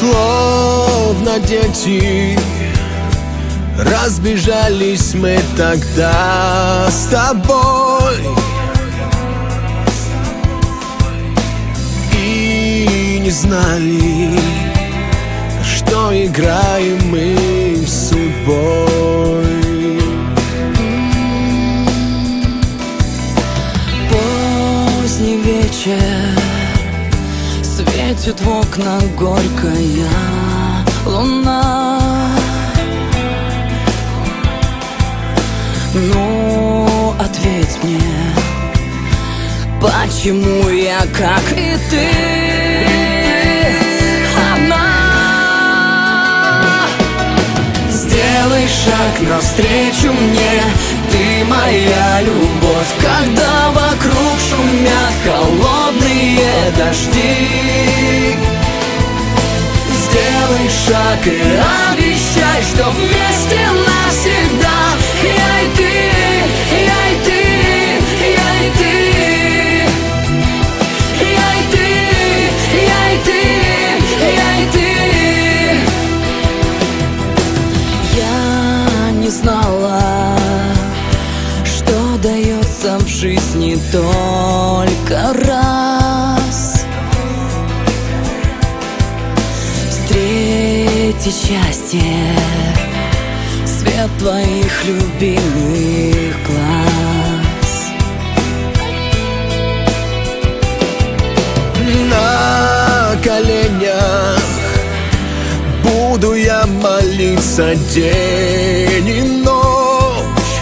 Словно дети разбежались мы тогда с тобой, и не знали, что играем мы с судьбой. Поздний вечер, светит в окна горькая луна. Ну, ответь мне, почему я, как и ты, одна? Сделай шаг навстречу мне, ты моя любовь, когда вокруг шумят холодные дожди. Сделай шаг и обещай, что вместе навсегда. Я и ты, я и ты, я и ты, я и ты, я и ты, я и ты. Я не знала, что дается в жизни только раз. Встретить счастье, свет твоих любимых глаз. На коленях буду я молиться день и ночь.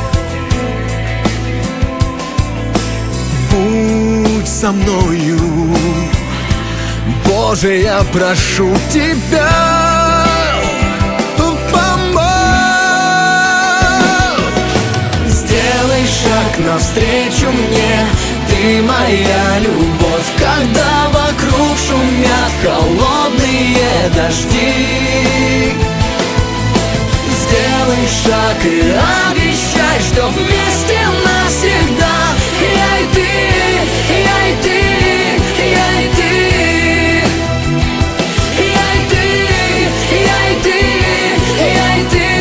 Будь со мною, Боже, я прошу тебя, помочь. Сделай шаг навстречу мне, ты моя любовь, когда вокруг шумят холодные дожди. Сделай шаг и обещай, что вместе навсегда. Я и ты, я и ты, я и ты, я и ты, я и ты, я и ты.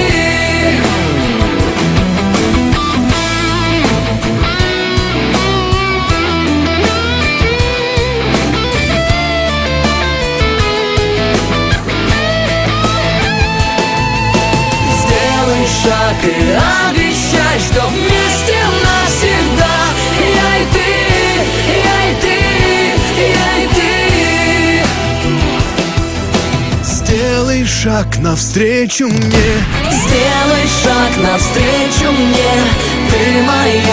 Сделай шаг и обещай, что вместе навсегда. Я и ты, я и ты, я и ты. Сделай шаг навстречу мне, Сделай шаг навстречу мне, ты моя